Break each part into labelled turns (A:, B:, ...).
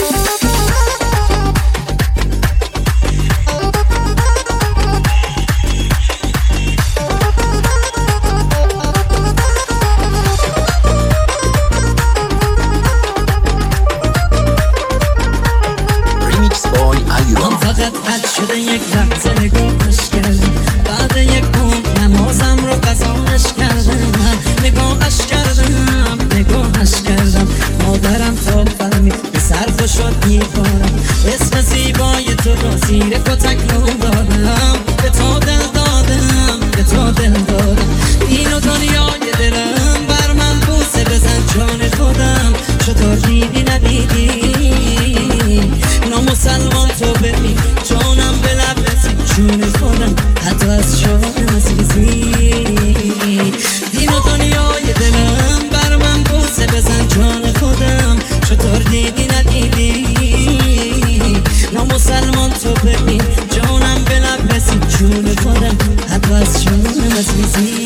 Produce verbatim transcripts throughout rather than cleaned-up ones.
A: قد شده یک لحظه نگاهش کردم، بعد یک عمر نمازم رو قضاش کردم. نگاهش کردم نگاهش کردم مادرم تا فهمید به صرف و شد میکنم. اسم زیبای تو رو زیر کتک رو دادم، به تو دل دادم به تو دل دادم. این و دنیای دلم بر من بوسه بزن جان خودم، چطور دیدی ندیدی نامسلمان تو ببین جانم به لب رسید جون خودم حتی از جانم عزیزی. دین و دنیای دلم بر من بوسه بزن جان خودم، چطور دیدی ندیدی نامسلمان تو ببین جانم به لب رسید جون خودم حتی از جانم عزیزی.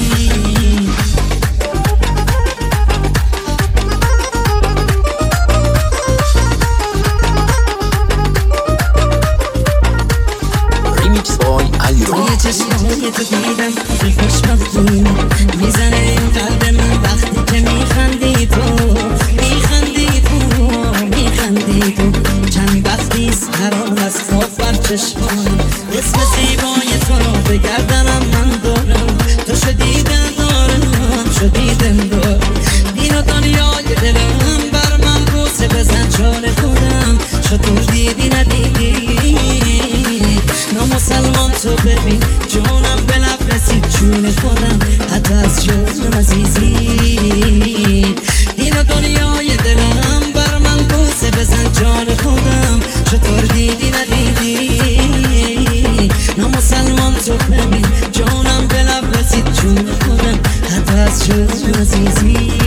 A: توی چشمای تو دیدم توی خوشبختی میزنه این قلب من وقتی که میخندی تو میخندی تو میخندی تو. چند وقتیست حرام از خواب بر چشمانم، اسم زیبای تو رو به گردنم من دارم. تو شدی دل دارم شدی دل دارم. دین و دنیای دلم بر من بوسه بزن جان خودم، چطور دیدی ندیدی نامسلمان تو ببین جانم به لب رسید جون خودم حتی از جانم عزیزی. دین و دنیای دلم بر من بوسه بزن جان خودم، چطور دیدی ندیدی نامسلمان تو ببین جانم به لب رسید جون خودم حتی از جانم عزیزی.